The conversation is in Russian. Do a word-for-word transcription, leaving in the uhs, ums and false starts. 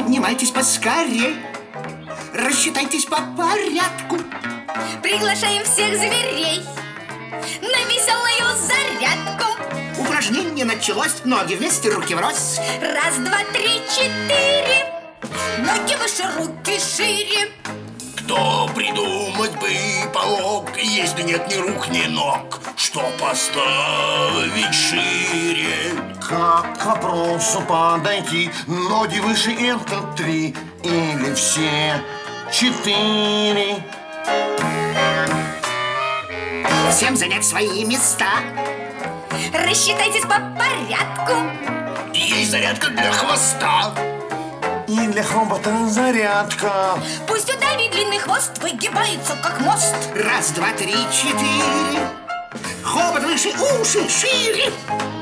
Поднимайтесь поскорей, рассчитайтесь по порядку. Приглашаем всех зверей на веселую зарядку. Упражнение началось. Ноги вместе, руки врозь. Раз, два, три, четыре. Ноги выше, руки шире. Кто придумать бы помог, если нет ни рук, ни ног, что поставить шире? Как к вопросу подойти? Ноги выше — это три, или все четыре? Всем занять свои места. Рассчитайтесь по порядку. Есть зарядка для хвоста. И для хобота зарядка. Пусть у Дави длинный хвост выгибается, как мост. Раз, два, три, четыре. Хобот выше, уши шире.